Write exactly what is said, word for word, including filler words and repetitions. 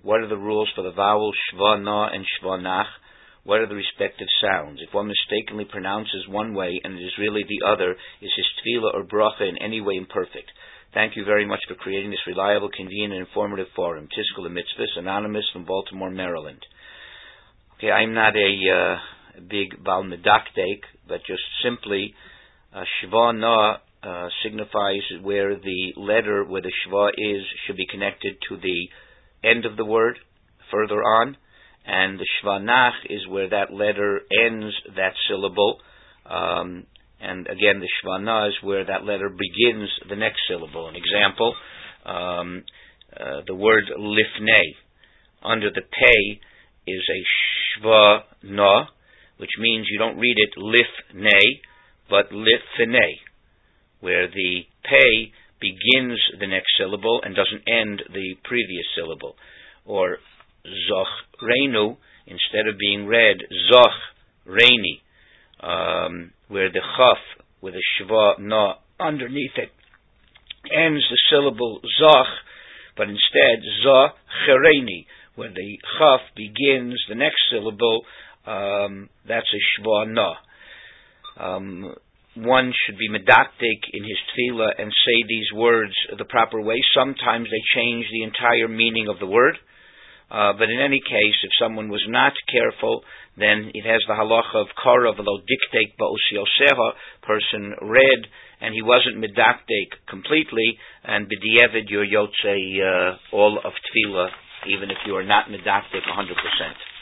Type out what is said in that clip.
What are the rules for the vowels shva na and shva nach? What are the respective sounds? If one mistakenly pronounces one way and it is really the other, is his tefillah or bracha in any way imperfect? Thank you very much for creating this reliable, convenient, and informative forum. Tiskul Mitzvahs, Anonymous from Baltimore, Maryland. Okay, I'm not a uh, big Baal Medakdek, but just simply uh, shva na uh, signifies where the letter, where the shva is, should be connected to the end of the word, further on. And the shvanach is where that letter ends that syllable. Um, and again, the shvana is where that letter begins the next syllable. An example, um, uh, the word lifnei. Under the pei is a shvana, which means you don't read it lifnei, but lifnei, where the pei begins the next syllable and doesn't end the previous syllable. Or Zoch Reinu, instead of being read Zoch Reini, um, where the Chaf with a Shva Na underneath it ends the syllable Zoch, but instead Zoch Reini, where the Chaf begins the next syllable, um, that's a Shva Na. Um, one should be medaktik in his tefillah and say these words the proper way. Sometimes they change the entire meaning of the word. Uh, but in any case, if someone was not careful, then it has the halacha of kara v'lo diktek ba'us yoseha, person read, and he wasn't medaktek completely, and b'di'evid you're yotze uh, all of tefillah, even if you are not medaktek one hundred percent.